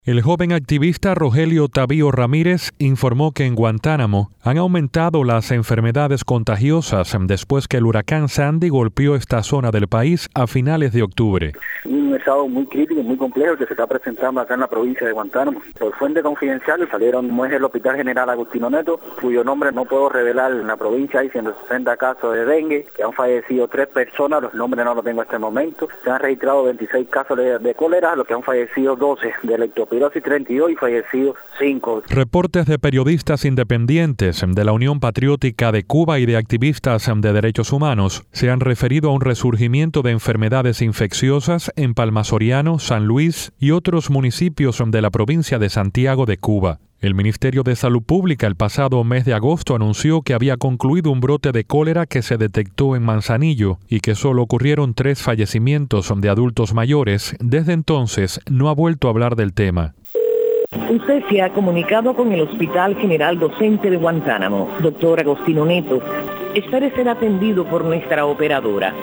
El joven activista Rogelio Tabío Ramírez informó que en Guantánamo han aumentado las enfermedades contagiosas después que el huracán Sandy golpeó esta zona del país a finales de octubre. Un estado muy crítico, muy complejo que se está presentando acá en la provincia de Guantánamo. Por fuentes confidenciales salieron, como es el Hospital General Agustino Neto, cuyo nombre no puedo revelar en la provincia. Hay 160 casos de dengue, que han fallecido 3 personas, los nombres no los tengo en este momento. Se han registrado 26 casos de cólera, los que han fallecido 12, de leptospirosis 32 y fallecidos 5. Reportes de periodistas independientes de la Unión Patriótica de Cuba y de activistas de derechos humanos se han referido a un resurgimiento de enfermedades infecciosas en Palma Soriano, San Luis y otros municipios de la provincia de Santiago de Cuba. El Ministerio de Salud Pública el pasado mes de agosto anunció que había concluido un brote de cólera que se detectó en Manzanillo y que solo ocurrieron 3 fallecimientos de adultos mayores. Desde entonces no ha vuelto a hablar del tema. Usted se ha comunicado con el Hospital General Docente de Guantánamo, Dr. Agostino Neto. Espere ser atendido por nuestra operadora.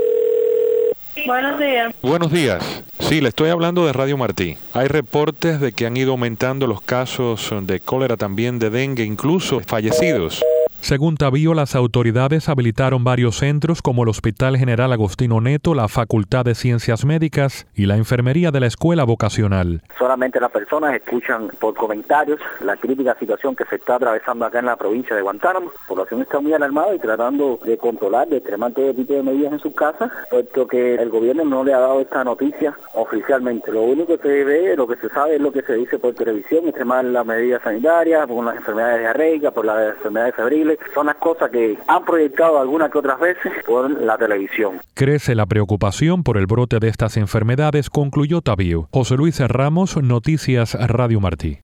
Buenos días. Buenos días. Sí, le estoy hablando de Radio Martí. Hay reportes de que han ido aumentando los casos de cólera, también de dengue, incluso fallecidos. Según Tabío, las autoridades habilitaron varios centros como el Hospital General Agostino Neto, la Facultad de Ciencias Médicas y la Enfermería de la Escuela Vocacional. Solamente las personas escuchan por comentarios la crítica situación que se está atravesando acá en la provincia de Guantánamo. La población está muy alarmada y tratando de controlar, de extremar todo tipo de medidas en sus casas, puesto que el gobierno no le ha dado esta noticia oficialmente. Lo único que se ve, lo que se sabe es lo que se dice por televisión, extremar las medidas sanitarias, por las enfermedades diarreicas, por las enfermedades febriles. Son las cosas que han proyectado algunas que otras veces por la televisión. Crece la preocupación por el brote de estas enfermedades, concluyó Tabío. José Luis Ramos, Noticias Radio Martí.